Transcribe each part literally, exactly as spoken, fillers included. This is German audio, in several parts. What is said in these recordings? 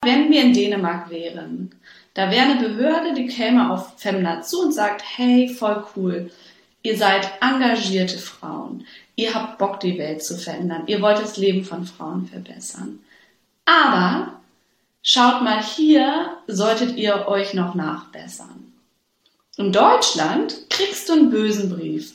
Wenn wir in Dänemark wären, da wäre eine Behörde, die käme auf Femna zu und sagt, hey, voll cool, ihr seid engagierte Frauen, ihr habt Bock, die Welt zu verändern, ihr wollt das Leben von Frauen verbessern. Aber schaut mal, hier solltet ihr euch noch nachbessern. In Deutschland kriegst du einen bösen Brief.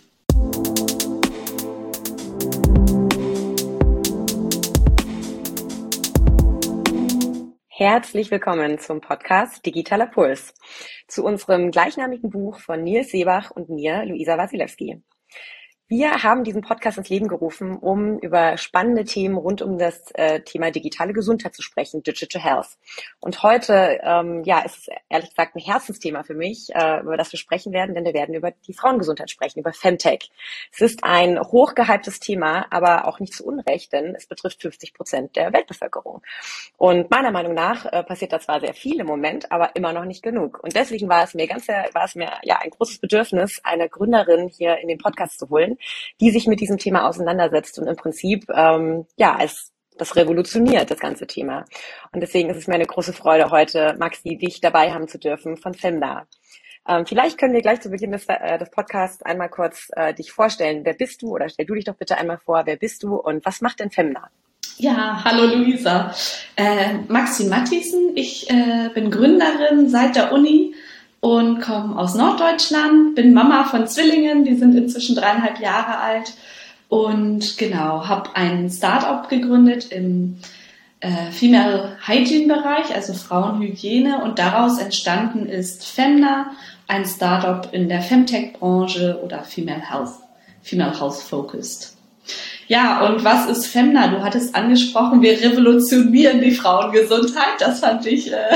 Herzlich willkommen zum Podcast Digitaler Puls, zu unserem gleichnamigen Buch von Nils Seebach und mir, Luisa Wasilewski. Wir haben diesen Podcast ins Leben gerufen, um über spannende Themen rund um das äh, Thema digitale Gesundheit zu sprechen, Digital Health. Und heute ähm, ja, ist es ehrlich gesagt ein Herzensthema für mich, äh, über das wir sprechen werden, denn wir werden über die Frauengesundheit sprechen, über Femtech. Es ist ein hochgehyptes Thema, aber auch nicht zu Unrecht, denn es betrifft fünfzig Prozent der Weltbevölkerung. Und meiner Meinung nach äh, passiert da zwar sehr viel im Moment, aber immer noch nicht genug. Und deswegen war es mir ganz, war es mir ja ein großes Bedürfnis, eine Gründerin hier in den Podcast zu holen, die sich mit diesem Thema auseinandersetzt und im Prinzip ähm, ja als das revolutioniert, das ganze Thema. Und deswegen ist es mir eine große Freude, heute Maxi, dich dabei haben zu dürfen von Femna. Ähm, vielleicht können wir gleich zu Beginn des, äh, des Podcasts einmal kurz äh, dich vorstellen. Wer bist du? Oder stell du dich doch bitte einmal vor, wer bist du und was macht denn Femna? Ja, hallo Luisa. Äh, Maxi Mathiesen, ich äh, bin Gründerin seit der Uni und komme aus Norddeutschland, bin Mama von Zwillingen, die sind inzwischen dreieinhalb Jahre alt und genau, habe ein Startup gegründet im äh, Female Hygiene Bereich, also Frauenhygiene, und daraus entstanden ist Femna, ein Startup in der Femtech-Branche oder Female Health, Female Health Focused. Ja, und was ist Femna? Du hattest angesprochen, wir revolutionieren die Frauengesundheit, das fand ich äh,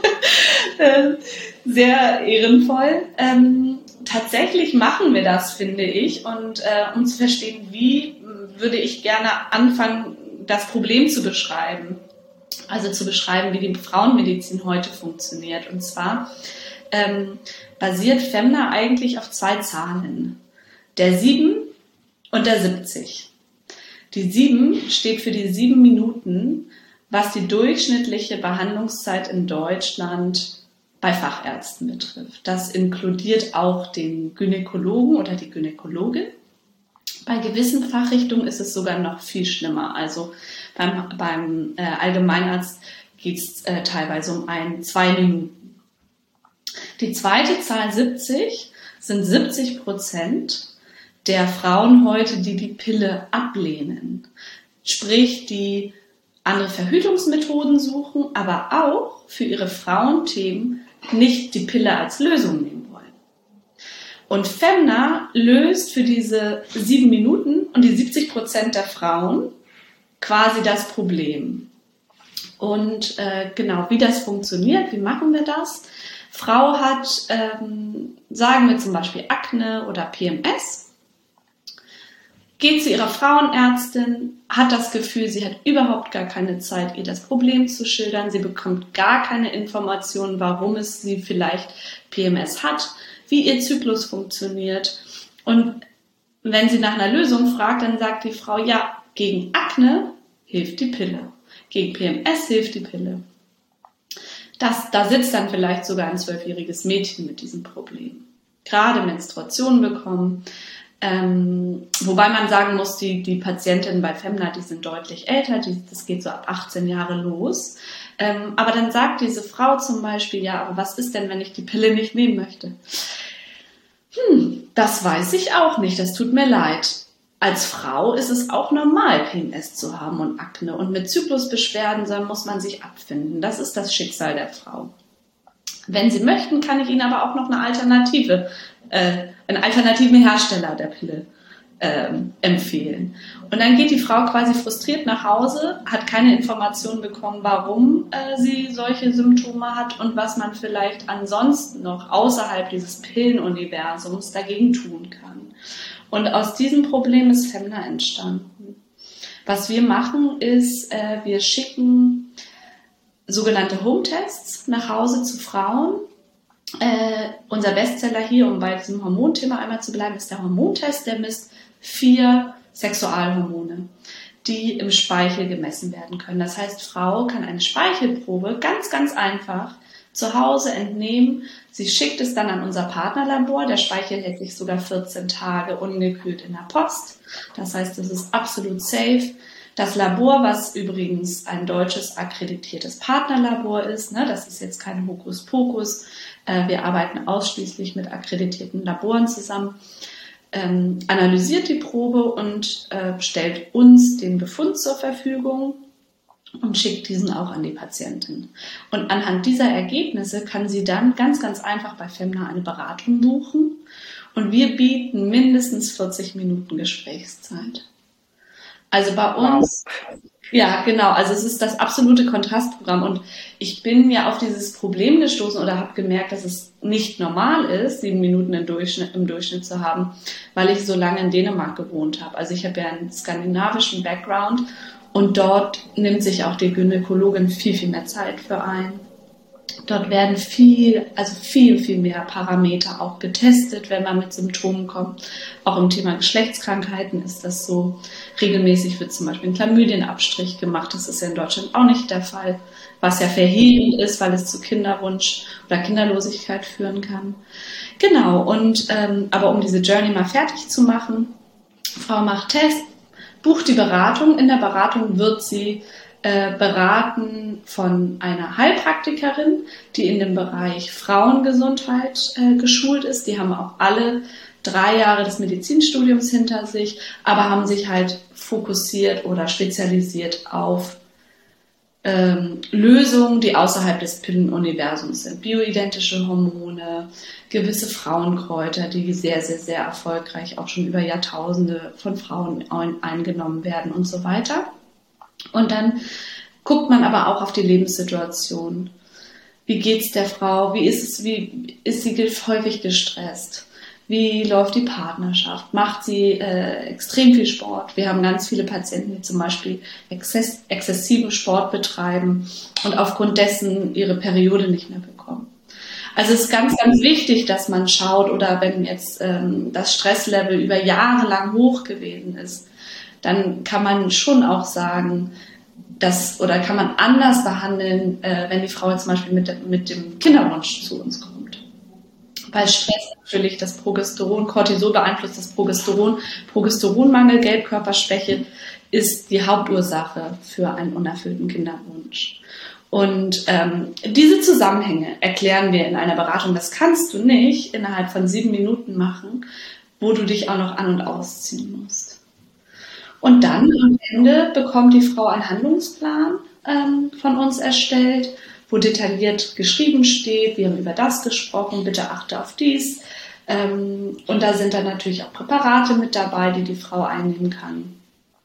äh, sehr ehrenvoll. Ähm, tatsächlich machen wir das, finde ich. Und äh, um zu verstehen, wie, würde ich gerne anfangen, das Problem zu beschreiben. Also zu beschreiben, wie die Frauenmedizin heute funktioniert. Und zwar ähm, basiert Femna eigentlich auf zwei Zahlen. Der sieben und der siebzig. Die sieben steht für die sieben Minuten, was die durchschnittliche Behandlungszeit in Deutschland bei Fachärzten betrifft. Das inkludiert auch den Gynäkologen oder die Gynäkologin. Bei gewissen Fachrichtungen ist es sogar noch viel schlimmer. Also beim, beim äh, Allgemeinarzt geht es äh, teilweise um ein, zwei Minuten. Die zweite Zahl siebzig sind siebzig Prozent der Frauen heute, die die Pille ablehnen. Sprich, die andere Verhütungsmethoden suchen, aber auch für ihre Frauenthemen nicht die Pille als Lösung nehmen wollen. Und Femna löst für diese sieben Minuten und die siebzig Prozent der Frauen quasi das Problem. Und äh, genau, wie das funktioniert, wie machen wir das? Frau hat, ähm, sagen wir zum Beispiel Akne oder P M S, geht zu ihrer Frauenärztin, hat das Gefühl, sie hat überhaupt gar keine Zeit, ihr das Problem zu schildern. Sie bekommt gar keine Informationen, warum es sie vielleicht P M S hat, wie ihr Zyklus funktioniert. Und wenn sie nach einer Lösung fragt, dann sagt die Frau, ja, gegen Akne hilft die Pille. Gegen P M S hilft die Pille. Das, da sitzt dann vielleicht sogar ein zwölfjähriges Mädchen mit diesem Problem. Gerade Menstruation bekommen. Ähm, wobei man sagen muss, die, die Patientinnen bei Femna, die sind deutlich älter, die, das geht so ab achtzehn Jahre los. Ähm, aber dann sagt diese Frau zum Beispiel, ja, aber was ist denn, wenn ich die Pille nicht nehmen möchte? Hm, das weiß ich auch nicht, das tut mir leid. Als Frau ist es auch normal, P M S zu haben und Akne. Und mit Zyklusbeschwerden muss man sich abfinden. Das ist das Schicksal der Frau. Wenn Sie möchten, kann ich Ihnen aber auch noch eine Alternative, äh, einen alternativen Hersteller der Pille ähm, empfehlen. Und dann geht die Frau quasi frustriert nach Hause, hat keine Information bekommen, warum äh, sie solche Symptome hat und was man vielleicht ansonsten noch außerhalb dieses Pillenuniversums dagegen tun kann. Und aus diesem Problem ist Femna entstanden. Was wir machen ist, äh, wir schicken sogenannte Home-Tests nach Hause zu Frauen. Äh, unser Bestseller hier, um bei diesem Hormonthema einmal zu bleiben, ist der Hormontest, der misst vier Sexualhormone. die im Speichel gemessen werden können. Das heißt, Frau kann eine Speichelprobe ganz, ganz einfach zu Hause entnehmen. Sie schickt es dann an unser Partnerlabor. Der Speichel hält sich sogar vierzehn Tage ungekühlt in der Post. Das heißt, es ist absolut safe. Das Labor, was übrigens ein deutsches akkreditiertes Partnerlabor ist, ne, das ist jetzt kein Hokuspokus. Äh, wir arbeiten ausschließlich mit akkreditierten Laboren zusammen, ähm, analysiert die Probe und äh, stellt uns den Befund zur Verfügung und schickt diesen auch an die Patientin. Und anhand dieser Ergebnisse kann sie dann ganz, ganz einfach bei Femna eine Beratung buchen. Und wir bieten mindestens vierzig Minuten Gesprächszeit. Also bei uns, wow. Ja, genau, also es ist das absolute Kontrastprogramm. Und ich bin mir auf dieses Problem gestoßen oder habe gemerkt, dass es nicht normal ist, sieben Minuten im Durchschnitt, im Durchschnitt zu haben, weil ich so lange in Dänemark gewohnt habe. Also ich habe ja einen skandinavischen Background. Und dort nimmt sich auch die Gynäkologin viel, viel mehr Zeit für ein. Dort werden viel, also viel, viel mehr Parameter auch getestet, wenn man mit Symptomen kommt. Auch im Thema Geschlechtskrankheiten ist das so. Regelmäßig wird zum Beispiel ein Chlamydienabstrich gemacht. Das ist ja in Deutschland auch nicht der Fall, was ja verheerend ist, weil es zu Kinderwunsch oder Kinderlosigkeit führen kann. Genau, und ähm, aber um diese Journey mal fertig zu machen, Frau macht Test, bucht die Beratung. In der Beratung wird sie äh, beraten von einer Heilpraktikerin, die in dem Bereich Frauengesundheit äh, geschult ist. Die haben auch alle drei Jahre des Medizinstudiums hinter sich, aber haben sich halt fokussiert oder spezialisiert auf ähm, Lösungen, die außerhalb des Pillenuniversums sind. Bioidentische Hormone, gewisse Frauenkräuter, die sehr, sehr, sehr erfolgreich auch schon über Jahrtausende von Frauen ein, eingenommen werden und so weiter. Und dann guckt man aber auch auf die Lebenssituation. Wie geht's der Frau? Wie ist es, wie ist sie häufig gestresst? Wie läuft die Partnerschaft? Macht sie äh, extrem viel Sport? Wir haben ganz viele Patienten, die zum Beispiel exzess, exzessiven Sport betreiben und aufgrund dessen ihre Periode nicht mehr bekommen. Also es ist ganz, ganz wichtig, dass man schaut, oder wenn jetzt ähm, das Stresslevel über Jahre lang hoch gewesen ist, dann kann man schon auch sagen, dass, oder kann man anders behandeln, äh, wenn die Frau zum Beispiel mit, mit dem Kinderwunsch zu uns kommt. Weil Stress natürlich das Progesteron, Cortisol beeinflusst das Progesteron. Progesteronmangel, Gelbkörperschwäche ist die Hauptursache für einen unerfüllten Kinderwunsch. Und ähm, diese Zusammenhänge erklären wir in einer Beratung. Das kannst du nicht innerhalb von sieben Minuten machen, wo du dich auch noch an- und ausziehen musst. Und dann am Ende bekommt die Frau einen Handlungsplan ähm, von uns erstellt, wo detailliert geschrieben steht, wir haben über das gesprochen, bitte achte auf dies. Ähm, und da sind dann natürlich auch Präparate mit dabei, die die Frau einnehmen kann.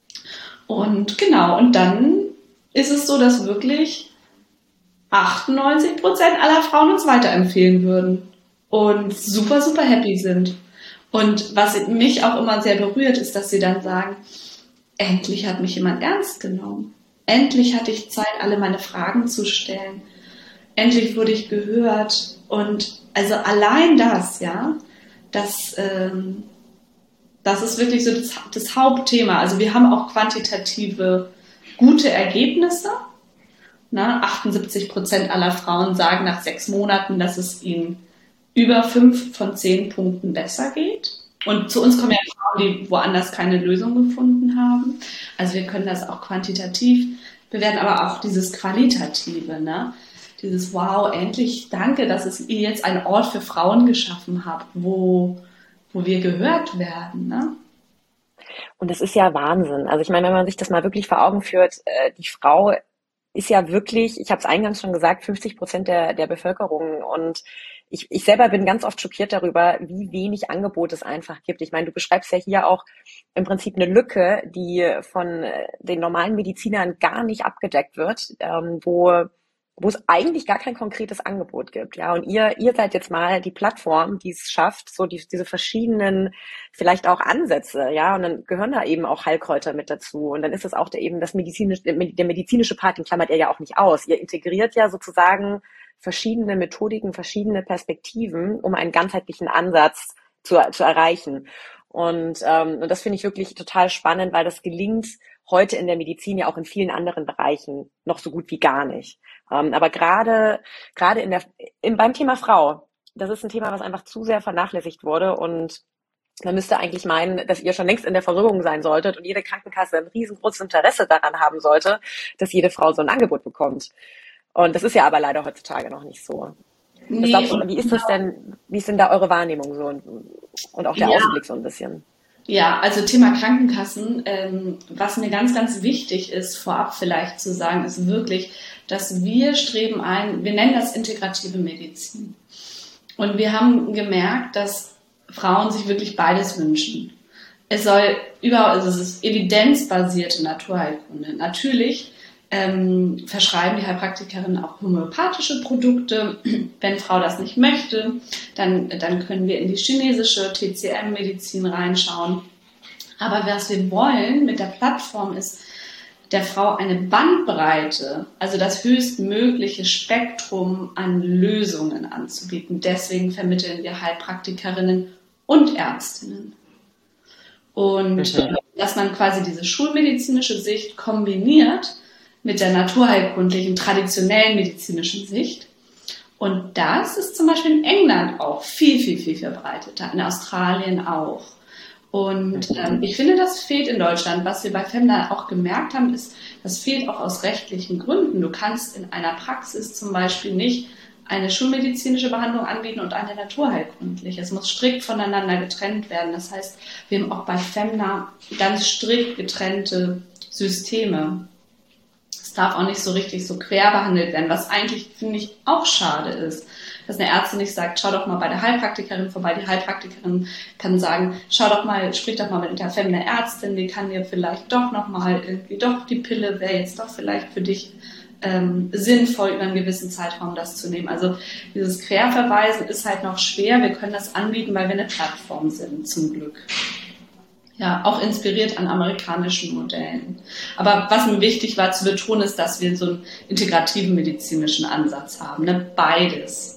Und genau, und dann ist es so, dass wirklich achtundneunzig Prozent aller Frauen uns weiterempfehlen würden und super, super happy sind. Und was mich auch immer sehr berührt, ist, dass sie dann sagen, endlich hat mich jemand ernst genommen. Endlich hatte ich Zeit, alle meine Fragen zu stellen. Endlich wurde ich gehört. Und also allein das, ja, das, ähm, das ist wirklich so das, das Hauptthema. Also wir haben auch quantitative gute Ergebnisse. Na, achtundsiebzig Prozent aller Frauen sagen nach sechs Monaten, dass es ihnen über fünf von zehn Punkten besser geht. Und zu uns kommen ja Frauen, die woanders keine Lösung gefunden haben. Also wir können das auch quantitativ bewerten, aber auch dieses Qualitative, ne? Dieses Wow, endlich danke, dass es ihr jetzt einen Ort für Frauen geschaffen habt, wo, wo wir gehört werden, ne? Und das ist ja Wahnsinn. Also ich meine, wenn man sich das mal wirklich vor Augen führt, äh, die Frau ist ja wirklich, ich habe es eingangs schon gesagt, fünfzig Prozent der, der Bevölkerung. Und ich, ich selber bin ganz oft schockiert darüber, wie wenig Angebot es einfach gibt. Ich meine, du beschreibst ja hier auch im Prinzip eine Lücke, die von den normalen Medizinern gar nicht abgedeckt wird, ähm, wo wo es eigentlich gar kein konkretes Angebot gibt. Ja, und ihr, ihr seid jetzt mal die Plattform, die es schafft, so die, diese verschiedenen, vielleicht auch Ansätze, ja, und dann gehören da eben auch Heilkräuter mit dazu. Und dann ist es auch der, eben das medizinische, der medizinische Part, den klammert ihr ja auch nicht aus. Ihr integriert ja sozusagen verschiedene Methodiken, verschiedene Perspektiven, um einen ganzheitlichen Ansatz zu, zu erreichen. Und, ähm, und das finde ich wirklich total spannend, weil das gelingt heute in der Medizin ja auch in vielen anderen Bereichen noch so gut wie gar nicht. Ähm, aber gerade, gerade in der, in, beim Thema Frau, das ist ein Thema, was einfach zu sehr vernachlässigt wurde und man müsste eigentlich meinen, dass ihr schon längst in der Versorgung sein solltet und jede Krankenkasse ein riesengroßes Interesse daran haben sollte, dass jede Frau so ein Angebot bekommt. Und das ist ja aber leider heutzutage noch nicht so. Nee, glaubst du, wie ist das denn, wie ist denn da eure Wahrnehmung so und, und auch der ja. Ausblick so ein bisschen? Ja, also Thema Krankenkassen, ähm, was mir ganz, ganz wichtig ist, vorab vielleicht zu sagen, ist wirklich, dass wir streben ein, wir nennen das integrative Medizin. Und wir haben gemerkt, dass Frauen sich wirklich beides wünschen. Es soll überhaupt, also es ist evidenzbasierte Naturheilkunde. Natürlich ähm, verschreiben die Heilpraktikerinnen auch homöopathische Produkte. Wenn Frau das nicht möchte, dann, dann können wir in die chinesische T C M-Medizin reinschauen. Aber was wir wollen mit der Plattform ist, der Frau eine Bandbreite, also das höchstmögliche Spektrum an Lösungen anzubieten. Deswegen vermitteln wir Heilpraktikerinnen und Ärztinnen. Und mhm. dass man quasi diese schulmedizinische Sicht kombiniert mit der naturheilkundlichen, traditionellen medizinischen Sicht. Und das ist zum Beispiel in England auch viel, viel, viel verbreiteter, in Australien auch. Und ähm, ich finde, das fehlt in Deutschland. Was wir bei Femna auch gemerkt haben, ist, das fehlt auch aus rechtlichen Gründen. Du kannst in einer Praxis zum Beispiel nicht eine schulmedizinische Behandlung anbieten und eine naturheilkundliche. Es muss strikt voneinander getrennt werden. Das heißt, wir haben auch bei Femna ganz strikt getrennte Systeme. Es darf auch nicht so richtig so quer behandelt werden, was eigentlich, finde ich, auch schade ist. Dass eine Ärztin nicht sagt, schau doch mal bei der Heilpraktikerin vorbei. Die Heilpraktikerin kann sagen, schau doch mal, sprich doch mal mit der Femna Ärztin, die kann dir vielleicht doch noch mal irgendwie, doch die Pille wäre jetzt doch vielleicht für dich ähm, sinnvoll, über einen gewissen Zeitraum das zu nehmen. Also dieses Querverweisen ist halt noch schwer. Wir können das anbieten, weil wir eine Plattform sind, zum Glück. Ja, auch inspiriert an amerikanischen Modellen. Aber was mir wichtig war zu betonen, ist, dass wir so einen integrativen medizinischen Ansatz haben, ne? Beides.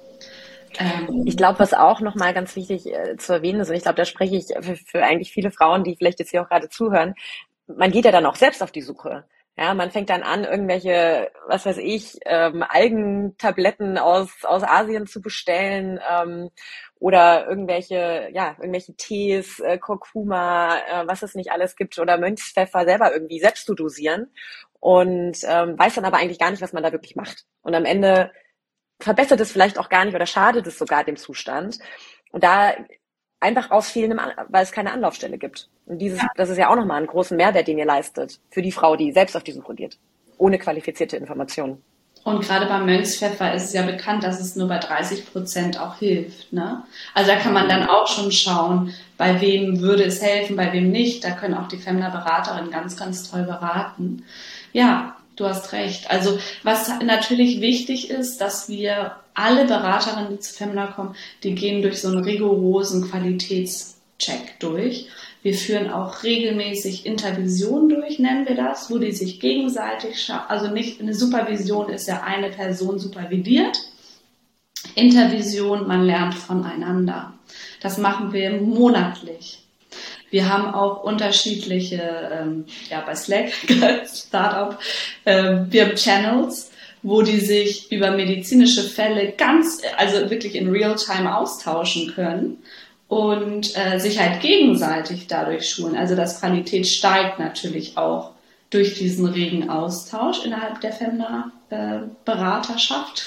Ich glaube, was auch nochmal ganz wichtig äh, zu erwähnen ist, und ich glaube, da spreche ich für, für eigentlich viele Frauen, die vielleicht jetzt hier auch gerade zuhören, man geht ja dann auch selbst auf die Suche. Ja, man fängt dann an, irgendwelche, was weiß ich, ähm, Algentabletten aus aus Asien zu bestellen ähm, oder irgendwelche, ja, irgendwelche Tees, äh, Kurkuma, äh, was es nicht alles gibt oder Mönchspfeffer selber irgendwie selbst zu dosieren und ähm, weiß dann aber eigentlich gar nicht, was man da wirklich macht. Und am Ende verbessert es vielleicht auch gar nicht oder schadet es sogar dem Zustand. Und da einfach aus fehlendem, weil es keine Anlaufstelle gibt. Und dieses, ja. das ist ja auch nochmal einen großen Mehrwert, den ihr leistet für die Frau, die selbst auf die Suche geht, ohne qualifizierte Informationen. Und gerade beim Mönchspfeffer ist es ja bekannt, dass es nur bei dreißig Prozent auch hilft, ne? Also da kann man dann auch schon schauen, bei wem würde es helfen, bei wem nicht. Da können auch die Femna-Beraterinnen ganz, ganz toll beraten. Ja, du hast recht. Also was natürlich wichtig ist, dass wir alle Beraterinnen, die zu Femna kommen, die gehen durch so einen rigorosen Qualitätscheck durch. Wir führen auch regelmäßig Intervision durch, nennen wir das, wo die sich gegenseitig schauen. Also nicht eine Supervision ist ja eine Person supervidiert. Intervision, man lernt voneinander. Das machen wir monatlich. Wir haben auch unterschiedliche, ähm, ja bei Slack, Startup, ähm, wir haben Channels, wo die sich über medizinische Fälle ganz, also wirklich in Real-Time austauschen können und äh, sich halt gegenseitig dadurch schulen. Also das Qualität steigt natürlich auch durch diesen regen Austausch innerhalb der Femna-Beraterschaft.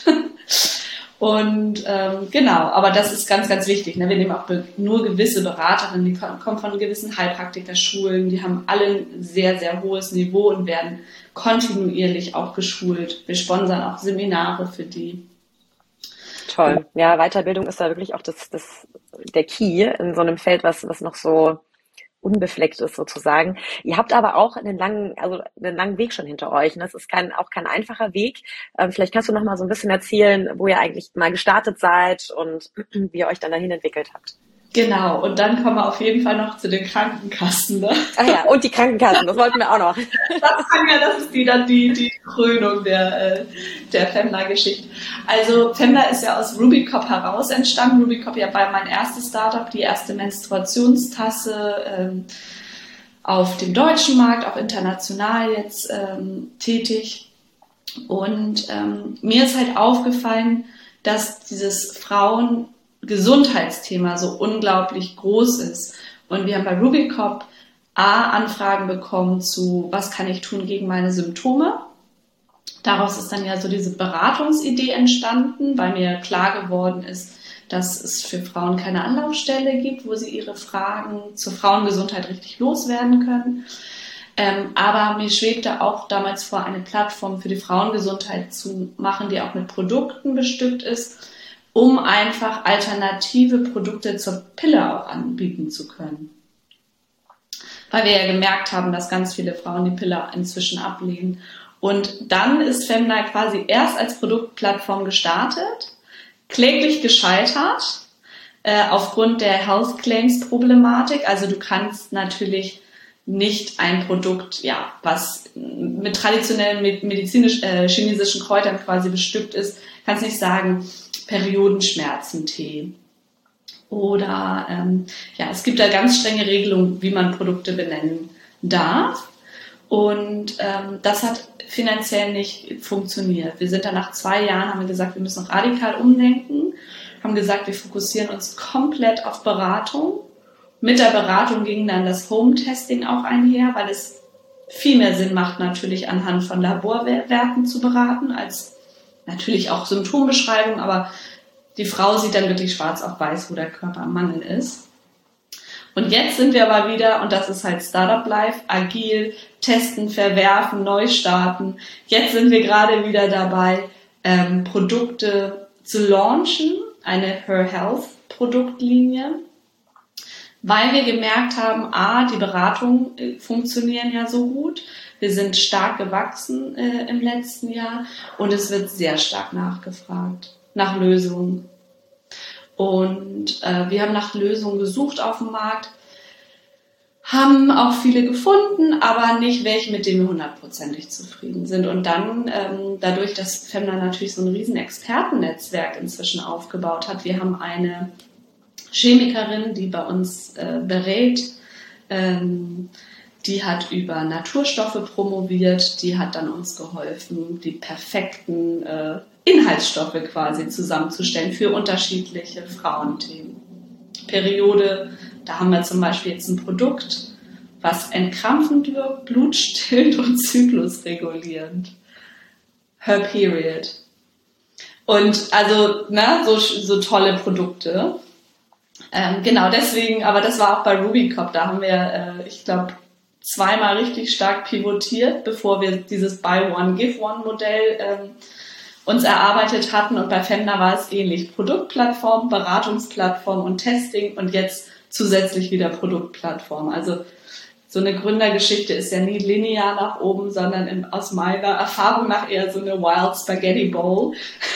Und ähm, genau, aber das ist ganz, ganz wichtig. Ne? Wir nehmen auch be- nur gewisse Beraterinnen, die kommen, kommen von gewissen Heilpraktikerschulen, die haben alle ein sehr, sehr hohes Niveau und werden kontinuierlich auch geschult. Wir sponsern auch Seminare für die. Toll. Ja, Weiterbildung ist da wirklich auch das, das der Key in so einem Feld, was, was noch so unbefleckt ist sozusagen. Ihr habt aber auch einen langen, also einen langen Weg schon hinter euch. Und das ist kein, auch kein einfacher Weg. Ähm, vielleicht kannst du noch mal so ein bisschen erzählen, wo ihr eigentlich mal gestartet seid und wie ihr euch dann dahin entwickelt habt. Genau, und dann kommen wir auf jeden Fall noch zu den Krankenkassen. Ne? Ach ja, und die Krankenkassen, das wollten wir auch noch. Das, ja, das ist die, dann die, die Krönung der, der Femna-Geschichte. Also Femna ist ja aus Rubicop heraus entstanden. Rubicop ja war mein erstes Startup, die erste Menstruationstasse, ähm, auf dem deutschen Markt, auch international jetzt ähm, tätig. Und ähm, mir ist halt aufgefallen, dass dieses Frauengesundheitsthema so unglaublich groß ist. Und wir haben bei Rubicop A Anfragen bekommen zu, was kann ich tun gegen meine Symptome? Daraus ist dann ja so diese Beratungsidee entstanden, weil mir klar geworden ist, dass es für Frauen keine Anlaufstelle gibt, wo sie ihre Fragen zur Frauengesundheit richtig loswerden können. Ähm, aber mir schwebte auch damals vor, eine Plattform für die Frauengesundheit zu machen, die auch mit Produkten bestückt ist, um einfach alternative Produkte zur Pille auch anbieten zu können. Weil wir ja gemerkt haben, dass ganz viele Frauen die Pille inzwischen ablehnen. Und dann ist Femna quasi erst als Produktplattform gestartet, kläglich gescheitert, äh, aufgrund der Health Claims Problematik. Also du kannst natürlich nicht ein Produkt, ja, was mit traditionellen medizinisch, äh, chinesischen Kräutern quasi bestückt ist, kannst nicht sagen, Periodenschmerzentee. Oder ähm, ja, es gibt da ganz strenge Regelungen, wie man Produkte benennen darf. Und ähm, das hat finanziell nicht funktioniert. Wir sind dann nach zwei Jahren, haben wir gesagt, wir müssen radikal umdenken, haben gesagt, wir fokussieren uns komplett auf Beratung. Mit der Beratung ging dann das Home-Testing auch einher, weil es viel mehr Sinn macht, natürlich anhand von Laborwerten zu beraten, als natürlich auch Symptombeschreibung, aber die Frau sieht dann wirklich schwarz auf weiß, wo der Körper am Mangel ist. Und jetzt sind wir aber wieder, und das ist halt Startup Life, agil, testen, verwerfen, neu starten. Jetzt sind wir gerade wieder dabei, ähm, Produkte zu launchen, eine Her Health Produktlinie, weil wir gemerkt haben, a, die Beratungen äh, funktionieren ja so gut, wir sind stark gewachsen äh, im letzten Jahr und es wird sehr stark nachgefragt nach Lösungen. Und äh, wir haben nach Lösungen gesucht auf dem Markt, haben auch viele gefunden, aber nicht welche, mit denen wir hundertprozentig zufrieden sind. Und dann, ähm, dadurch, dass Femna natürlich so ein riesen Expertennetzwerk inzwischen aufgebaut hat, wir haben eine Chemikerin, die bei uns äh, berät, ähm, die hat über Naturstoffe promoviert, die hat dann uns geholfen, die perfekten äh, Inhaltsstoffe quasi zusammenzustellen für unterschiedliche Frauenthemen. Periode, da haben wir zum Beispiel jetzt ein Produkt, was entkrampfend wirkt, blutstillend und zyklusregulierend. Her Period. Und also, ne, so, so tolle Produkte. Ähm, genau deswegen, aber das war auch bei Rubicop, da haben wir, äh, ich glaube, zweimal richtig stark pivotiert, bevor wir dieses Buy-One-Give-One-Modell ähm, uns erarbeitet hatten. Und bei Femna war es ähnlich. Produktplattform, Beratungsplattform und Testing und jetzt zusätzlich wieder Produktplattform. Also so eine Gründergeschichte ist ja nie linear nach oben, sondern in, aus meiner Erfahrung nach eher so eine Wild Spaghetti Bowl,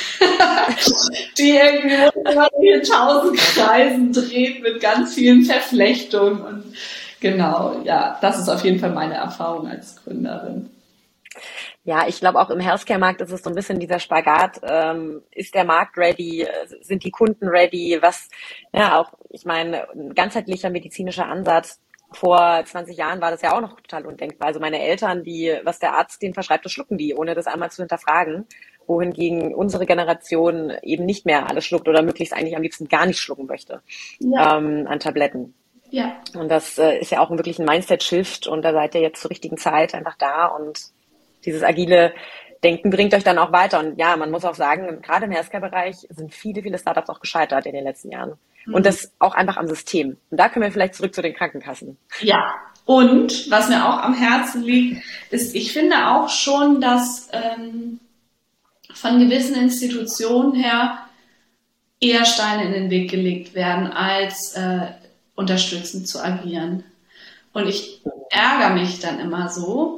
die irgendwie in tausend Kreisen dreht mit ganz vielen Verflechtungen. Und genau, ja, das ist auf jeden Fall meine Erfahrung als Gründerin. Ja, ich glaube auch im Healthcare-Markt ist es so ein bisschen dieser Spagat. Ähm, ist der Markt ready? Sind die Kunden ready? Was, ja, auch, ich meine, ein ganzheitlicher medizinischer Ansatz. Vor zwanzig Jahren war das ja auch noch total undenkbar. Also meine Eltern, die, was der Arzt denen verschreibt, das schlucken die, ohne das einmal zu hinterfragen. Wohingegen unsere Generation eben nicht mehr alles schluckt oder möglichst eigentlich am liebsten gar nicht schlucken möchte, ja. ähm, an Tabletten. Ja. Und das äh, ist ja auch wirklich ein Mindset-Shift und da seid ihr jetzt zur richtigen Zeit einfach da und dieses agile Denken bringt euch dann auch weiter. Und ja, man muss auch sagen, gerade im Healthcare-Bereich sind viele, viele Startups auch gescheitert in den letzten Jahren. Mhm. Und das auch einfach am System. Und da können wir vielleicht zurück zu den Krankenkassen. Ja, und was mir auch am Herzen liegt, ist, ich finde auch schon, dass ähm, von gewissen Institutionen her eher Steine in den Weg gelegt werden, als äh, unterstützend zu agieren. Und ich ärgere mich dann immer so,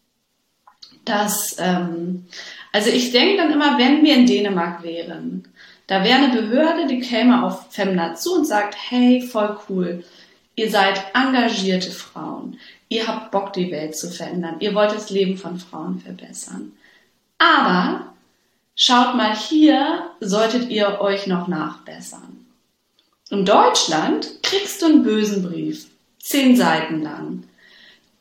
dass, ähm, also ich denke dann immer, wenn wir in Dänemark wären, da wäre eine Behörde, die käme auf Femna zu und sagt, hey, voll cool, ihr seid engagierte Frauen, ihr habt Bock, die Welt zu verändern, ihr wollt das Leben von Frauen verbessern. Aber schaut mal, hier solltet ihr euch noch nachbessern. In Deutschland kriegst du einen bösen Brief, zehn Seiten lang.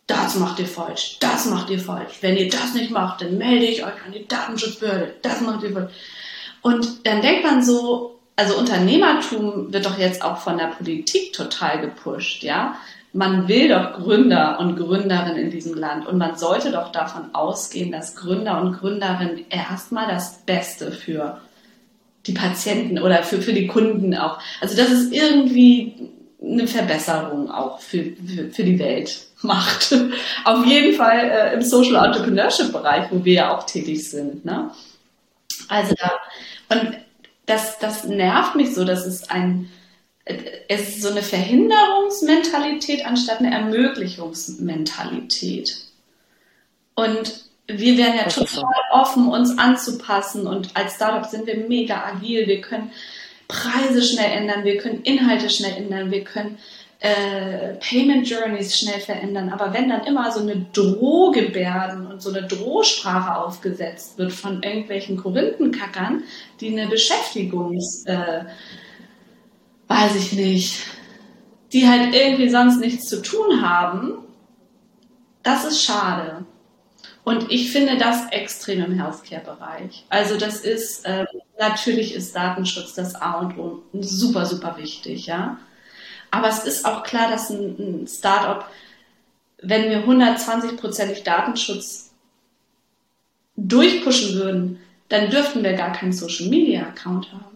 das macht ihr falsch, das macht ihr falsch. Wenn ihr das nicht macht, dann melde ich euch an die Datenschutzbehörde, das macht ihr falsch. Und dann denkt man so, also Unternehmertum wird doch jetzt auch von der Politik total gepusht, ja. Man will doch Gründer und Gründerinnen in diesem Land und man sollte doch davon ausgehen, dass Gründer und Gründerinnen erstmal das Beste für die Patienten oder für, für die Kunden auch. Also dass es irgendwie eine Verbesserung auch für, für, für die Welt macht. Auf jeden Fall äh, im Social Entrepreneurship Bereich, wo wir ja auch tätig sind, ne? Also da, und das, das nervt mich so, dass es ein Es ist so eine Verhinderungsmentalität anstatt eine Ermöglichungsmentalität. Und wir werden ja total offen, uns anzupassen. Und als Startup sind wir mega agil. Wir können Preise schnell ändern, wir können Inhalte schnell ändern, wir können äh, Payment Journeys schnell verändern. Aber wenn dann immer so eine Drohgebärden und so eine Drohsprache aufgesetzt wird von irgendwelchen Korinthenkackern, die eine Beschäftigungs... Äh, weiß ich nicht, die halt irgendwie sonst nichts zu tun haben, das ist schade. Und ich finde das extrem im Healthcare-Bereich. Also das ist, äh, natürlich ist Datenschutz das A und O super, super wichtig, ja. Aber es ist auch klar, dass ein, ein Startup, wenn wir hundertzwanzig-prozentig Datenschutz durchpushen würden, dann dürften wir gar keinen Social-Media-Account haben.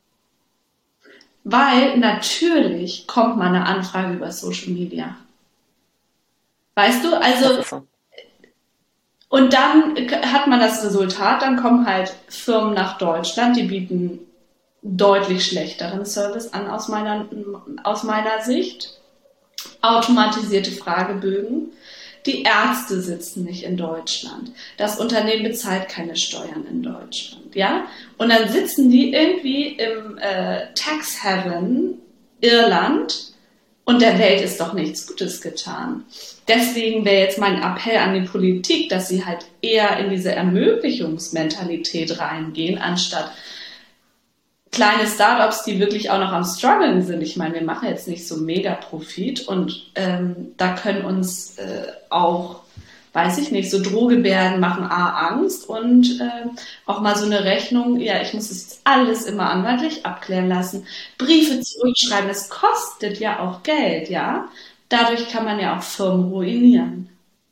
Weil natürlich kommt mal eine Anfrage über Social Media. Weißt du, also, und dann hat man das Resultat, dann kommen halt Firmen nach Deutschland, die bieten deutlich schlechteren Service an aus meiner, aus meiner Sicht. Automatisierte Fragebögen. Die Ärzte sitzen nicht in Deutschland. Das Unternehmen bezahlt keine Steuern in Deutschland, ja? Und dann sitzen die irgendwie im äh, Tax Heaven Irland und der Welt ist doch nichts Gutes getan. Deswegen wäre jetzt mein Appell an die Politik, dass sie halt eher in diese Ermöglichungsmentalität reingehen, anstatt kleine Startups, die wirklich auch noch am Struggeln sind. Ich meine, wir machen jetzt nicht so mega Profit und ähm, da können uns äh, auch, weiß ich nicht, so Drohgebärden machen A, Angst und äh, auch mal so eine Rechnung, ja, ich muss das jetzt alles immer anwaltlich abklären lassen, Briefe zurückschreiben, das kostet ja auch Geld, ja. Dadurch kann man ja auch Firmen ruinieren.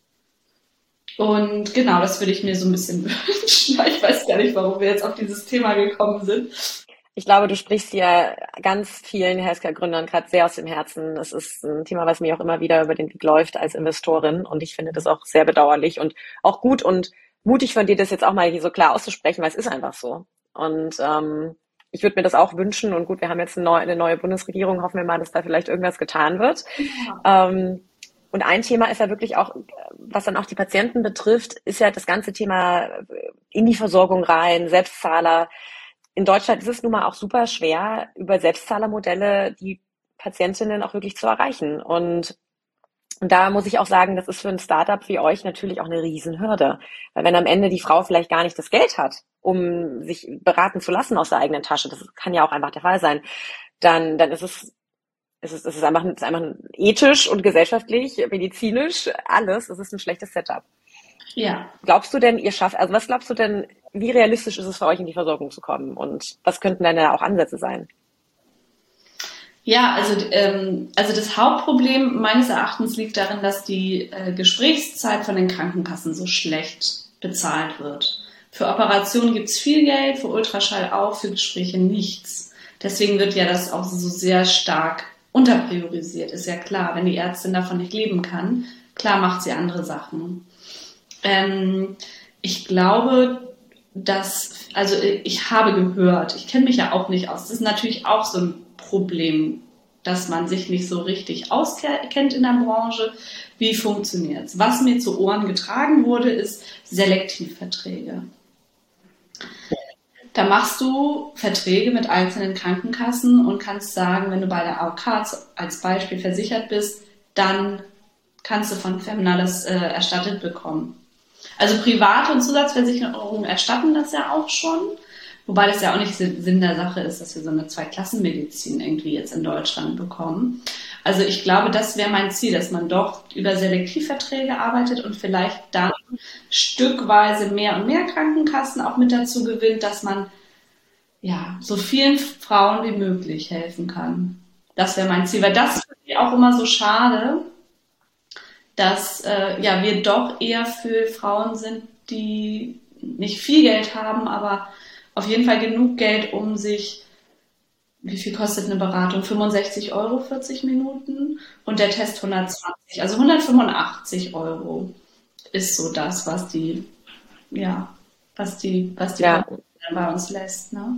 Und genau, das würde ich mir so ein bisschen wünschen. Ich weiß gar nicht, warum wir jetzt auf dieses Thema gekommen sind. Ich glaube, du sprichst hier ganz vielen Healthcare-Gründern gerade sehr aus dem Herzen. Es ist ein Thema, was mir auch immer wieder über den Weg läuft als Investorin. Und ich finde das auch sehr bedauerlich und auch gut und mutig von dir, das jetzt auch mal hier so klar auszusprechen, weil es ist einfach so. Und ähm, ich würde mir das auch wünschen. Und gut, wir haben jetzt eine neue, eine neue Bundesregierung. Hoffen wir mal, dass da vielleicht irgendwas getan wird. Ja. Ähm, und ein Thema ist ja wirklich auch, was dann auch die Patienten betrifft, ist ja das ganze Thema in die Versorgung rein, Selbstzahler. In Deutschland ist es nun mal auch super schwer, über Selbstzahlermodelle die Patientinnen auch wirklich zu erreichen. Und, und da muss ich auch sagen, das ist für ein Startup wie euch natürlich auch eine Riesenhürde. Weil wenn am Ende die Frau vielleicht gar nicht das Geld hat, um sich beraten zu lassen aus der eigenen Tasche, das kann ja auch einfach der Fall sein, dann, dann ist es, es ist, es ist einfach, es ist einfach ethisch und gesellschaftlich, medizinisch, alles, es ist ein schlechtes Setup. Ja. Glaubst du denn, ihr schafft, also was glaubst du denn, wie realistisch ist es für euch, in die Versorgung zu kommen? Und was könnten denn da auch Ansätze sein? Ja, also, ähm, also das Hauptproblem meines Erachtens liegt darin, dass die äh, Gesprächszeit von den Krankenkassen so schlecht bezahlt wird. Für Operationen gibt's viel Geld, für Ultraschall auch, für Gespräche nichts. Deswegen wird ja das auch so sehr stark unterpriorisiert. Ist ja klar, wenn die Ärztin davon nicht leben kann, klar macht sie andere Sachen. Ähm, ich glaube, dass, also ich habe gehört, ich kenne mich ja auch nicht aus, das ist natürlich auch so ein Problem, dass man sich nicht so richtig auskennt in der Branche. Wie funktioniert's? Was mir zu Ohren getragen wurde, ist Selektivverträge. Da machst du Verträge mit einzelnen Krankenkassen und kannst sagen, wenn du bei der A O K als Beispiel versichert bist, dann kannst du von Femna das äh, erstattet bekommen. Also private und Zusatzversicherungen erstatten das ja auch schon, wobei das ja auch nicht Sinn der Sache ist, dass wir so eine Zweiklassenmedizin irgendwie jetzt in Deutschland bekommen. Also ich glaube, das wäre mein Ziel, dass man doch über Selektivverträge arbeitet und vielleicht dann stückweise mehr und mehr Krankenkassen auch mit dazu gewinnt, dass man ja so vielen Frauen wie möglich helfen kann. Das wäre mein Ziel, weil das finde ich auch immer so schade, dass äh, ja wir doch eher für Frauen sind, die nicht viel Geld haben, aber auf jeden Fall genug Geld, um sich, wie viel kostet eine Beratung? fünfundsechzig Euro, vierzig Minuten und der Test hundertzwanzig, also hundertfünfundachtzig Euro ist so das, was die, ja, was die, was die Ja. bei uns lässt, ne?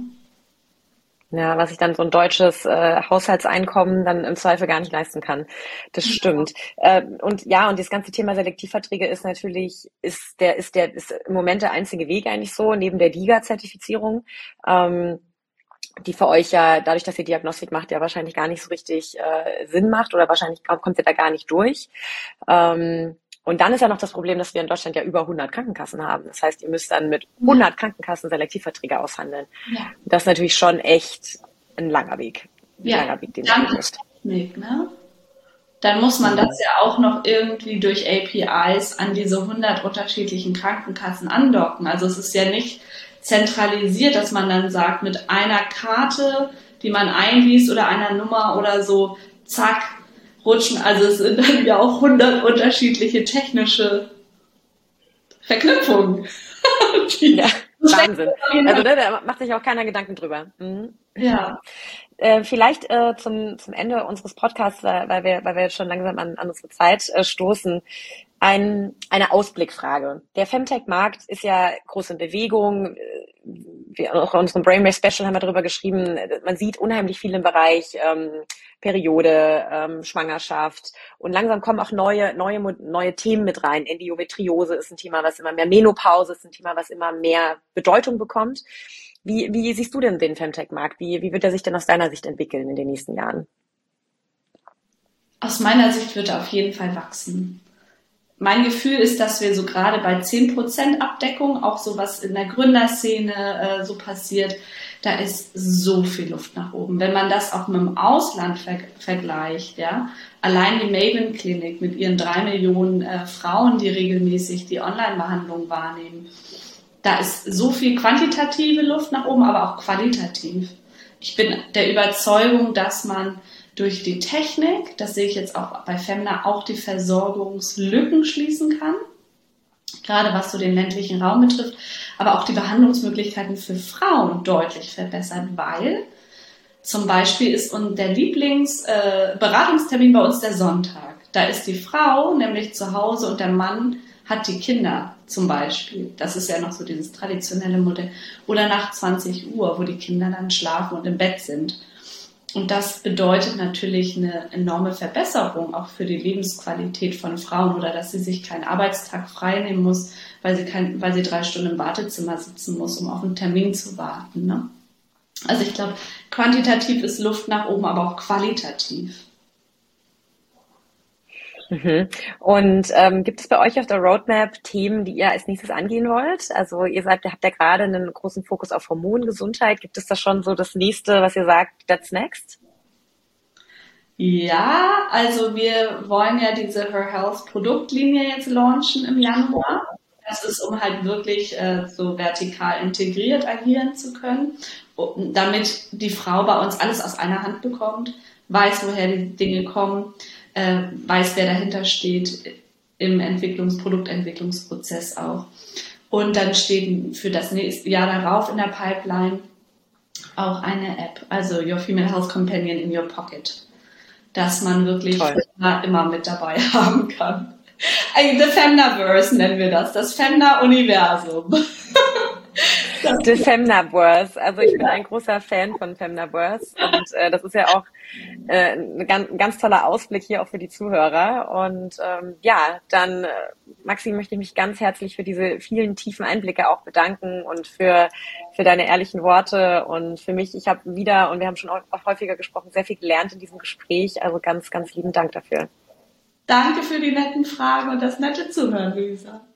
Ja, was ich dann so ein deutsches äh, Haushaltseinkommen dann im Zweifel gar nicht leisten kann. Das stimmt. Äh, und ja, und das ganze Thema Selektivverträge ist natürlich, ist der, ist der, ist im Moment der einzige Weg eigentlich so, neben der DIGA-Zertifizierung, ähm, die für euch ja, dadurch, dass ihr Diagnostik macht, ja wahrscheinlich gar nicht so richtig äh, Sinn macht oder wahrscheinlich kommt ihr da gar nicht durch. Ähm, Und dann ist ja noch das Problem, dass wir in Deutschland ja über hundert Krankenkassen haben. Das heißt, ihr müsst dann mit hundert Krankenkassen Selektivverträge aushandeln. Ja. Das ist natürlich schon echt ein langer Weg. Ein Ja, langer Weg, den dann du gehen musst. Technik, ne? Dann muss man das ja auch noch irgendwie durch A P Is an diese hundert unterschiedlichen Krankenkassen andocken. Also es ist ja nicht zentralisiert, dass man dann sagt, mit einer Karte, die man einliest oder einer Nummer oder so, zack, rutschen. Also es sind dann ja auch hundert unterschiedliche technische Verknüpfungen. Ja, Wahnsinn. Also ne, da macht sich auch keiner Gedanken drüber. Mhm. Ja. Äh, vielleicht äh, zum, zum Ende unseres Podcasts, äh, weil wir, weil wir jetzt schon langsam an, an unsere Zeit äh, stoßen, ein, eine Ausblickfrage. Der Femtech-Markt ist ja groß in Bewegung. Wir auch in unserem Brainwave Special haben wir darüber geschrieben. Man sieht unheimlich viel im Bereich ähm, Periode, ähm, Schwangerschaft und langsam kommen auch neue, neue, neue Themen mit rein. Endometriose ist ein Thema, was immer mehr, Menopause ist ein Thema, was immer mehr Bedeutung bekommt. Wie, wie siehst du denn den Femtech-Markt? Wie, wie wird er sich denn aus deiner Sicht entwickeln in den nächsten Jahren? Aus meiner Sicht wird er auf jeden Fall wachsen. Mein Gefühl ist, dass wir so gerade bei zehn Prozent Abdeckung, auch so was in der Gründerszene äh, so passiert, da ist so viel Luft nach oben. Wenn man das auch mit dem Ausland ver- vergleicht, ja, allein die Maven Klinik mit ihren drei Millionen äh, Frauen, die regelmäßig die Online-Behandlung wahrnehmen, da ist so viel quantitative Luft nach oben, aber auch qualitativ. Ich bin der Überzeugung, dass man durch die Technik, das sehe ich jetzt auch bei Femna, auch die Versorgungslücken schließen kann, gerade was so den ländlichen Raum betrifft, aber auch die Behandlungsmöglichkeiten für Frauen deutlich verbessert, weil zum Beispiel ist der Lieblingsberatungstermin äh, bei uns der Sonntag. Da ist die Frau nämlich zu Hause und der Mann hat die Kinder zum Beispiel. Das ist ja noch so dieses traditionelle Modell. Oder nach zwanzig Uhr, wo die Kinder dann schlafen und im Bett sind. Und das bedeutet natürlich eine enorme Verbesserung auch für die Lebensqualität von Frauen oder dass sie sich keinen Arbeitstag frei nehmen muss, weil sie, kein, weil sie drei Stunden im Wartezimmer sitzen muss, um auf einen Termin zu warten. Ne? Also ich glaube, quantitativ ist Luft nach oben, aber auch qualitativ. Mhm. Und ähm, gibt es bei euch auf der Roadmap Themen, die ihr als nächstes angehen wollt? Also ihr seid, ihr habt ja gerade einen großen Fokus auf Hormongesundheit. Gibt es da schon so das nächste, was ihr sagt, that's next? Ja, also wir wollen ja diese Her Health Produktlinie jetzt launchen im Januar. Das ist, um halt wirklich äh, so vertikal integriert agieren zu können, damit die Frau bei uns alles aus einer Hand bekommt, weiß, woher die Dinge kommen, äh, weiß, wer dahinter steht im Entwicklungs-, Produktentwicklungsprozess auch. Und dann steht für das nächste Jahr darauf in der Pipeline auch eine App, also Your Female Health Companion in Your Pocket, dass man wirklich immer, immer mit dabei haben kann. The Femnaverse nennen wir das, das Femna-Universum. The Femnaverse. Also ich bin ein großer Fan von Femnaverse und äh, das ist ja auch äh, ein, ganz, ein ganz toller Ausblick hier auch für die Zuhörer. Und ähm, ja, dann äh, Maxi, möchte ich mich ganz herzlich für diese vielen tiefen Einblicke auch bedanken und für für deine ehrlichen Worte und für mich. Ich habe wieder, und wir haben schon auch häufiger gesprochen, sehr viel gelernt in diesem Gespräch. Also ganz, ganz lieben Dank dafür. Danke für die netten Fragen und das nette Zuhören, Luisa.